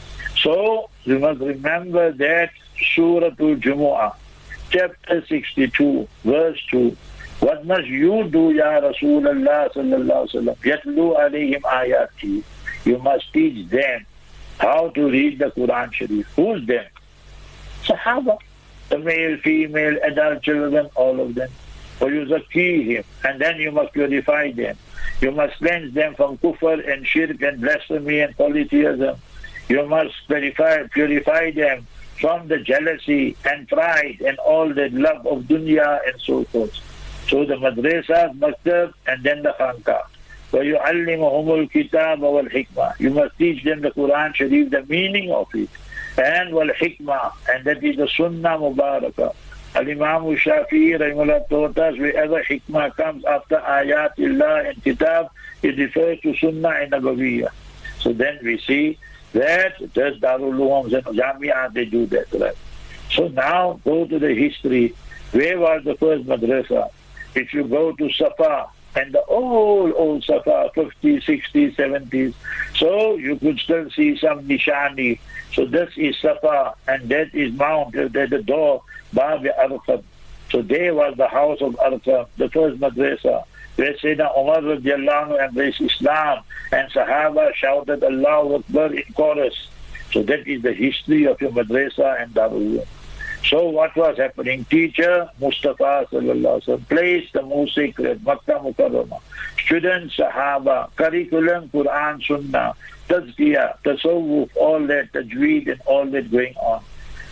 So you must remember that Surah Al-Jumu'ah, chapter sixty-two, verse two. What must you do, Ya Rasulullah sallallahu alaihi wasallam? Yatlu alayhim ayati. You must teach them how to read the Quran Sharif. Who's them? Sahaba. The male, female, adult children, all of them. For you zakee him, and then you must purify them. You must cleanse them from kufr and shirk and blasphemy and polytheism. You must purify, purify them from the jealousy and pride and all the love of dunya and so forth. So the madrasa, maktab, and then the khanqa. وَيُعَلِّمُهُمُ الْكِتَابَ وَالْحِكْمَةِ. You must teach them the Quran Sharif, the meaning of it, and wal-hikmah, and that is the Sunnah Mubarakah. Al-Imam Shafi'i rahimahullah taught us wherever hikmah comes after ayatillah and kitab, it refers to sunnah and nabawiyah. So then we see that there's Darul Ulooms and Jamia, they do that, right? So now go to the history. Where was the first madrasa? If you go to Safa, and the old, old Safa, fifties, sixties, seventies, so you could still see some nishani. So this is Safa, and that is Mount, uh, the, the door, Bab Arqam. So there was the house of Arqam, the first madrasa, where Sayyidina Umar radiallahu anhu embraced Islam, and Sahaba shouted Allahu Akbar in chorus. So that is the history of your madrasa and Darul. So what was happening? Teacher, Mustafa sallallahu alaihi wasallam, place the most sacred, Makkah Mukarramah. Students, Sahaba, curriculum, Quran, Sunnah, Tazkiyah, Tasawwuf, all that, Tajweed and all that going on.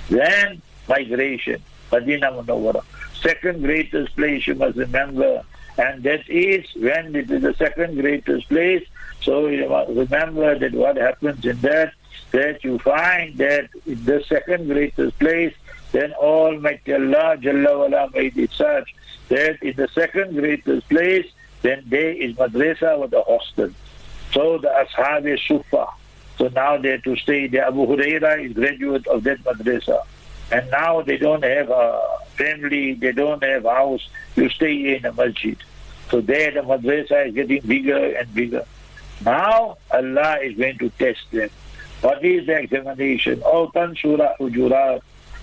Then migration, Madinah Munawwarah. Second greatest place you must remember, And that is when it is the second greatest place. So you must remember that what happens in that, that you find that in the second greatest place, then Almighty Allah Jalla wala made it such that in the second greatest place, then there is madrasa or the hostel. So the Ashab Sufa. So now they have to stay there. Abu Huraira is graduate of that madrasa. And now they don't have a family, they don't have house, you stay in a masjid. So there the madrasa is getting bigger and bigger. Now Allah is going to test them. What is the examination? Open Surah Hujurat.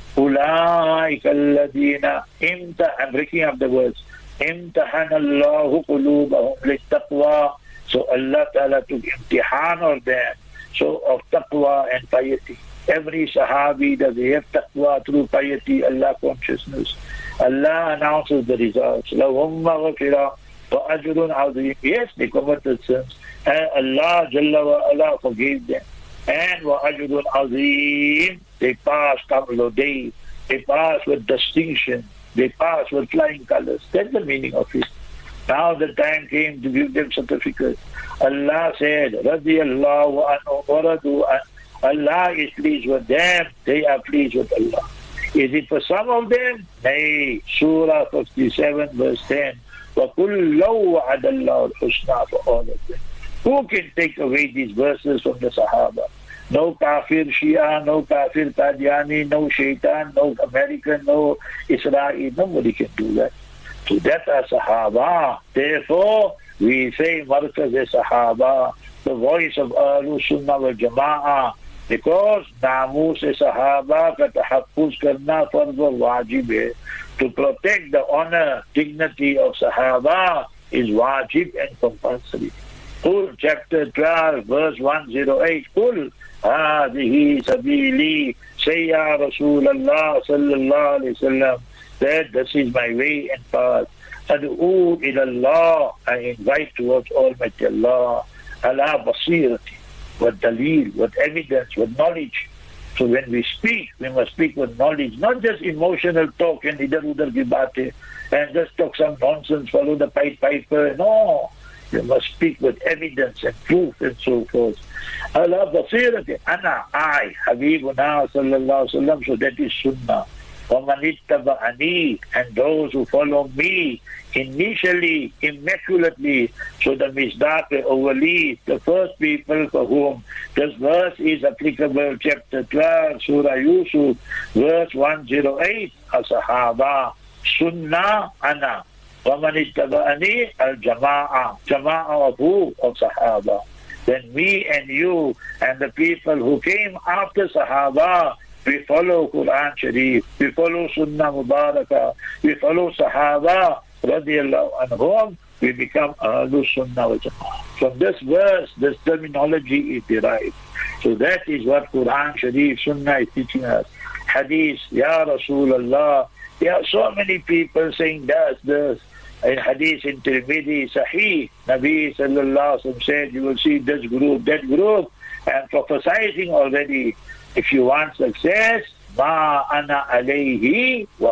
Ulaika alladhina imta. I'm breaking up the words. Imtahana Allahu qulubahum littaqwa. So Allah Ta'ala took imtihan of them. So of taqwa and piety. Every Sahabi does he have taqwa through piety, Allah consciousness. Allah announces the results. Lahum maghfirah wa ajrun azim. Yes, they committed sins. And Allah Jalla wa ala forgave them. And wa ajrun azim. They passed Kamlo Day. They passed with distinction. They passed with flying colors. That's the meaning of it. Now the time came to give them certificates. Allah said, Radiyallahu anhu wa radu an. Allah is pleased with them. They are pleased with Allah. Is it for some of them? Nay. Surah fifty-seven verse ten. وَقُلْ لَوْ وَعَدَ اللَّهُ الْحُسْنَى for all of them. Who can take away these verses from the Sahaba? No Kafir Shia, no Kafir Qadiani, no Shaitan, no American, no Israel. Nobody can do that. So that are Sahaba. Therefore, we say Markaz-e-Sahaba, the voice of Ahlus Sunnah wal Jama'ah, because Namus-e-Sahaba ka tahaffuz karna farz wa wajib hai. To protect the honor, dignity of Sahaba is wajib and compulsory. Qul chapter twelve verse one oh eight. Qul hadihi sabili. Say ya Rasulullah sallallahu alayhi wasallam that this is my way and path. Ad'u ila Allah. I invite towards Almighty Allah. Ala basirati. With dalil, with evidence, with knowledge. So when we speak, we must speak with knowledge, not just emotional talk and idhar udhar ki baatein and just talk some nonsense, follow the Pied Piper. No, you must speak with evidence and proof and so forth. Allah basirati, ana, I, Habibuna sallallahu alaihi wasallam. So that is sunnah. وَمَنِ اتَّبَعَنِي, and those who follow me initially, immaculately. So the Misdaq Awali, the first people for whom this verse is applicable, chapter twelve, Surah Yusuf, verse one oh eight, As-Sahaba, Sunnah, Ana. وَمَنِ اتَّبَعَنِي, Al-Jama'ah, Jama'ah of who? Of Sahaba. Then me and you and the people who came after Sahaba, we follow Quran Sharif, we follow Sunnah Mubarakah, we follow Sahaba radiyallahu anhum, we become Ahlus Sunnah wal Jama'ah. From this verse, this terminology is derived. So that is what Quran Sharif, Sunnah is teaching us. Hadith, Ya Rasulullah. There are so many people saying this, this. In Hadith in Tirmidhi, Sahih, Nabi sallallahu alaihi wasallam said, you will see this group, that group, and prophesizing already. If you want success, ma ana alayhi wa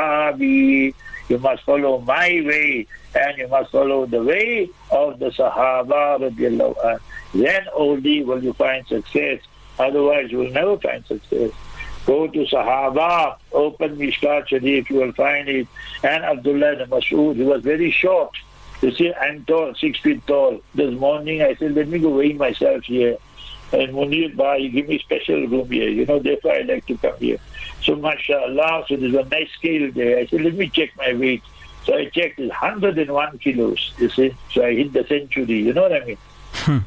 ashabi. You must follow my way, and you must follow the way of the Sahaba radiallahu anhu. Then only will you find success. Otherwise, you will never find success. Go to Sahaba, open Mishkat Sharif, you will find it. And Abdullah ibn Mas'ud, he was very short. You see, I'm tall, six feet tall. This morning I said, let me go weigh myself here. And Munir Bhai, give me special room here. You know, therefore I like to come here. So, mashallah, so there's a nice scale there. I said, let me check my weight. So I checked, it's one hundred one kilos, you see. So I hit the century, you know what I mean? Hmm.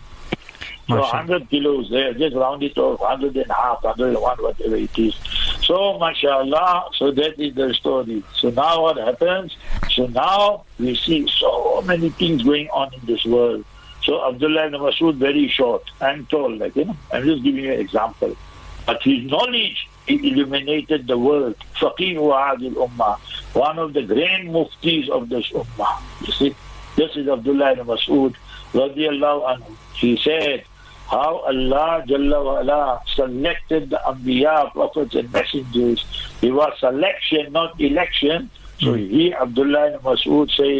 So one hundred kilos there, just round it off, one hundred and a half, one hundred and one, whatever it is. So, mashallah, so that is the story. So now what happens? So now we see so many things going on in this world. So Abdullah ibn Mas'ud, very short and tall, like, you know, I'm just giving you an example. But his knowledge, he illuminated the world. Faqih wa Adil Ummah, one of the grand muftis of this Ummah. You see, this is Abdullah ibn Mas'ud, radiyallahu anhu. He said, how Allah Jalla wa ala selected the Anbiya, prophets and messengers. It was selection, not election. So he, Abdullah ibn Mas'ud, says,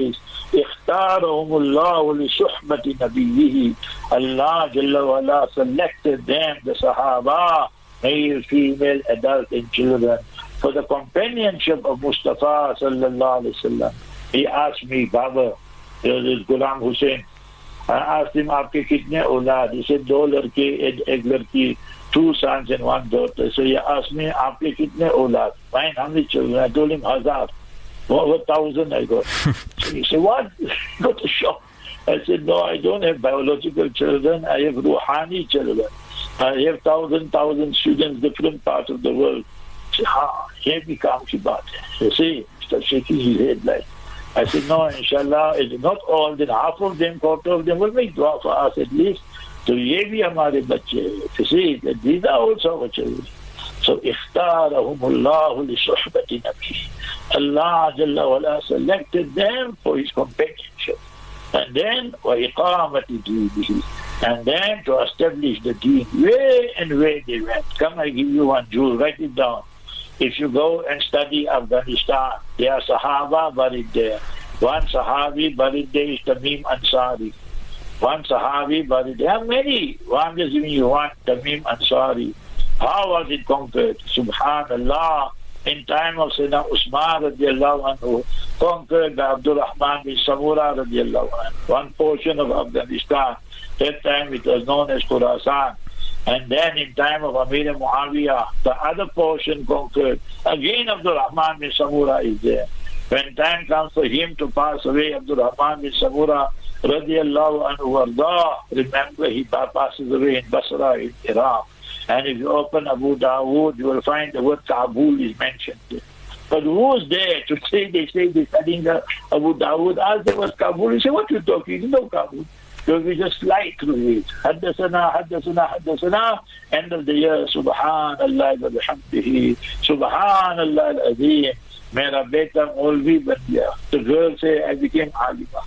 اختارهم الله لصحبة نبيه. Allah Jalla wa Ala selected them, the Sahaba, male, female, adult and children, for the companionship of Mustafa sallallahu alaihi wasallam. He asked me, Baba, there was this Ghulam Hussain. I asked him, aapke kitne aulad? He said, do ladke, ek ladki, two sons and one daughter. So he asked me, aapke kitne aulad? Mine, how many children? I told him, hazar. Over a thousand I got. So he said, what? Got a shock. I said, no, I don't have biological children. I have ruhani children. I have thousand, thousand students, different parts of the world. I said, ha, here we come to baat. You see, start shaking his head like. I said, no, inshallah, it's not all, then half of them, quarter of them will make dua for us at least. So ye bhi hamare bacche. You see, that these are also our children. So, اختارهم الله لصحبة نبيه. Allah Jalla wa Ala selected them for His companionship. And then, وَإِقَامَةِ دِينِهِ. And then to establish the deen. Where and where they went. Come, I give you one jewel, write it down. If you go and study Afghanistan, there are Sahaba buried there. One Sahabi buried there is Tamim Ansari. One Sahabi buried there. There are many. I'm just giving you one, Tamim Ansari. How was it conquered? Subhanallah. In time of Sayyidina Usman radiallahu anhu, conquered by Abdul Rahman bin Samura radiallahu anhu. One portion of Afghanistan. That time it was known as Khurasan. And then in time of Amir Muawiyah, the other portion conquered. Again Abdul Rahman bin Samura is there. When time comes for him to pass away, Abdul Rahman bin Samura radiallahu anhu warda, remember he passes away in Basra in Iraq. And if you open Abu Dawood, you will find the word Kabul is mentioned there. But who's there to say, they say they're studying the Abu Dawood, ask them what's Kabul, you say, what you talking? You know Kabul. So we just slide through it. Haddasana, haddasana, haddasana. End of the year, Subhanallah wa bihamdihi, Subhanallah al-Azim. Mera beta Maulvi ban diya. The girl say, I became Alima.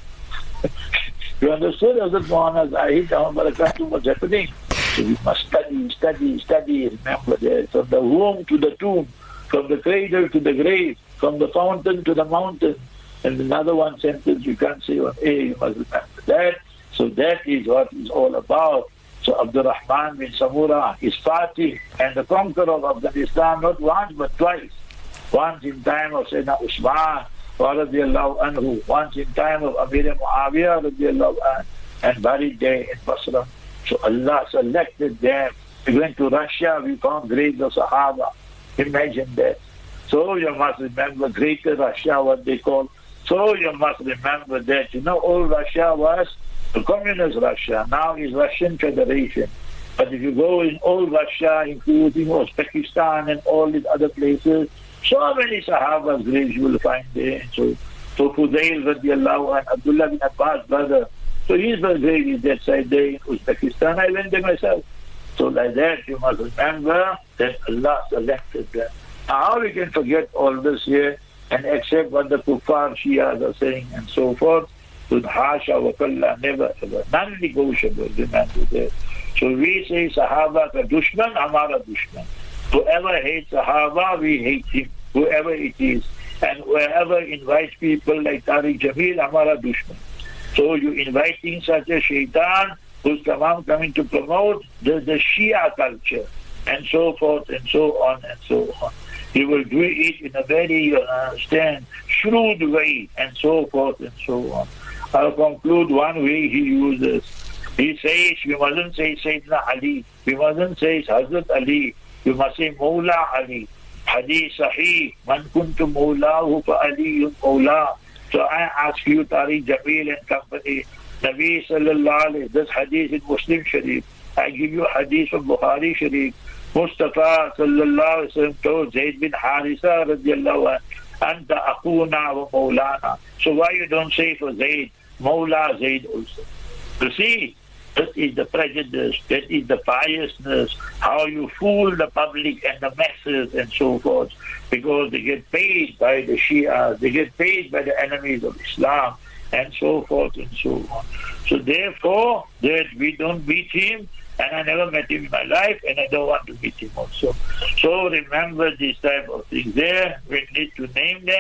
You understood? Hazrat Muhammad Zahid, Barakatuh, what's happening? So we must study, study, study. Remember that from the womb to the tomb, from the cradle to the grave, from the fountain to the mountain. And another one sentence you can't say on A, you must remember that. So that is what it's all about. So Abdul Rahman bin Samura is Fatih and the conqueror of Afghanistan, not once but twice. Once in time of Sayyidina Usman radiallahu anhu, once in time of Amir Muawiyah radiallahu anhu, and buried there in Basra. So Allah selected them. We went to Russia, we found graves of Sahaba. Imagine that. So you must remember Greater Russia, what they call. So you must remember that, you know, old Russia was the communist Russia. Now is Russian Federation. But if you go in old Russia, including Uzbekistan and all these other places, so many Sahaba's graves you will find there. So, so Fudail radiallahu anhu, Abdullah bin Abbas' brother, so his grave is that side there in Uzbekistan. I went there myself. So like that, you must remember that Allah selected them. How we can forget all this here and accept what the kuffar Shias are saying and so forth? So hasha wa kalla, never ever. Non-negotiable, remember that. So we say Sahaba ka dushman, hamara dushman. Whoever hates Sahaba, we hate him, whoever it is. And whoever invites people like Tariq Jamil, hamara dushman. So you inviting such a shaitan who's tamam coming to promote the, the Shia culture and so forth and so on and so on. He will do it in a very, you understand, shrewd way and so forth and so on. I'll conclude one way he uses. He says, we mustn't say Sayyidina Ali. We mustn't say Hazrat Ali. We must say Mawla Ali. Hadith Sahih. Man kuntu Mawlahu fa Aliyun Mawla. So I ask you, Tariq Jamil and company, Nabi sallallahu alayhi, this hadith in Muslim Sharif. I give you hadith from Bukhari Sharif. Mustafa sallallahu alayhi wa sallam told Zayd bin Harisa radiallahu anhu, Anta akuna wa Mawlana. So why you don't say for Zayd, Mawla Zayd also? You see, that is the prejudice, that is the piousness, how you fool the public and the masses and so forth, because they get paid by the Shia, they get paid by the enemies of Islam, and so forth and so on. So therefore, that we don't beat him, and I never met him in my life, and I don't want to meet him also. So remember these type of things there, we need to name them,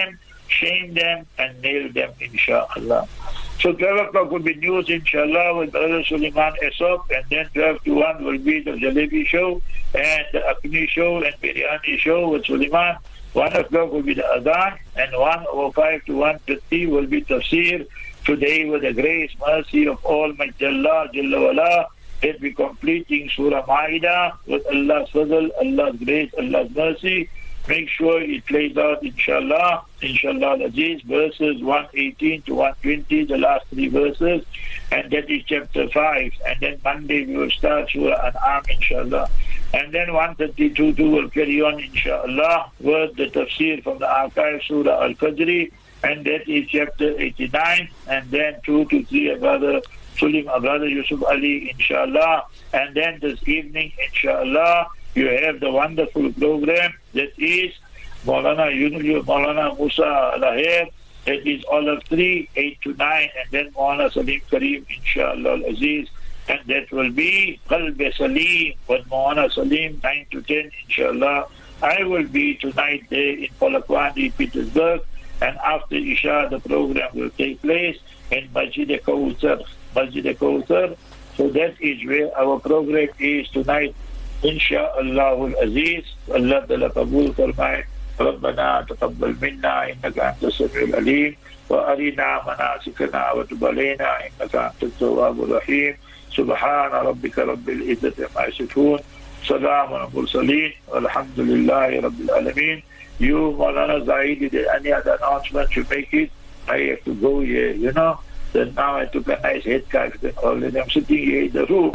shame them and nail them, inshallah. So twelve o'clock will be news, inshallah, with Brother Suleiman Esop, and then twelve to one will be the Jalebi show, and the Akmi show, and Biryani show with Suleiman. one o'clock will be the Adhan, and one oh five to one fifty will be Tafsir. Today, with the grace, mercy of Almighty Allah, Jalla wala, that we completing Surah Ma'idah with Allah's fazl, Allah's grace, Allah's mercy. Make sure it plays out, inshallah, inshallah al-Aziz, verses one eighteen to one twenty, the last three verses, and that is chapter five. And then Monday we will start Surah An'am, inshallah. And then one thirty-two to will carry on, inshallah, with the tafsir from the archive, Surah Al-Fajr, and that is chapter eighty-nine, and then two to three, a brother Sulim, a brother Yusuf Ali, inshallah. And then this evening, inshallah, you have the wonderful program that is Maulana Yunus, Maulana Musa Lahir, that is all of three, eight to nine, and then Maulana Salim Kareem, inshallah al-Aziz, and that will be Qalb Salim with Maulana Salim, nine to ten, inshallah. I will be tonight there in Polokwane, Petersburg, and after Isha the program will take place in Masjid Kawthar, Masjid Kawthar. So that is where our program is tonight. Insha'Allah al-Aziz, Allah Ta'ala Qabul Farmai, Rabbana Taqabbal Minna, Innaka Anta Sami'ul Alim, Wa Arina Manasikana, Wa Tubalena, Innaka Anta Tawwabur Rahim, Subhana Rabbika Rabbil Izzati Amma Yasifun, Salamun al Mursaleen, Alhamdulillahi Rabbil Alameen. You, Maulana Zaid, did any other announcement you make it? I have to go here, you know. Then now I took a nice head cut and all, and I'm sitting here in the room.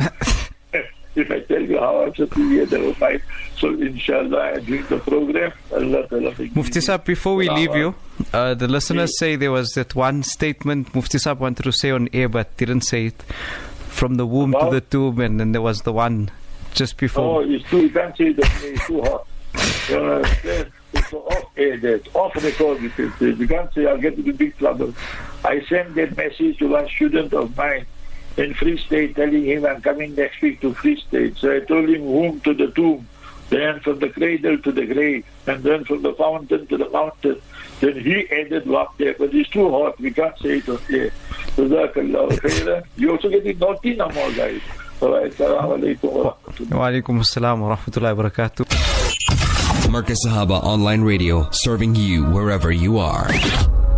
If I tell you how I'm sitting here, they will fight. So inshallah, I doing the program. Allah Ta'ala. Mufti Sahib, before we leave you, uh, the listeners say there was that one statement Mufti Sahib wanted to say on air but didn't say it. From the womb About? to the tomb, and then there was the one just before. Oh, it's too, you can't say that it's too hot. You understand? It's off air, that off record. You can say. You can't say I'll get into big trouble. I sent that message to one student of mine in Free State, telling him I'm coming next week to Free State. So I told him womb to the tomb, then from the cradle to the grave, and then from the fountain to the mountain. Then he added what there, but it's too hot. We can't say it on air. Jazakallahu khairan. You also getting naughty no more, guys. All right. Assalamu alaikum wa rahmatullahi. Wa alaikum assalam wa rahmatullahi wa barakatuh. Markaz Sahaba Online Radio, serving you wherever you are.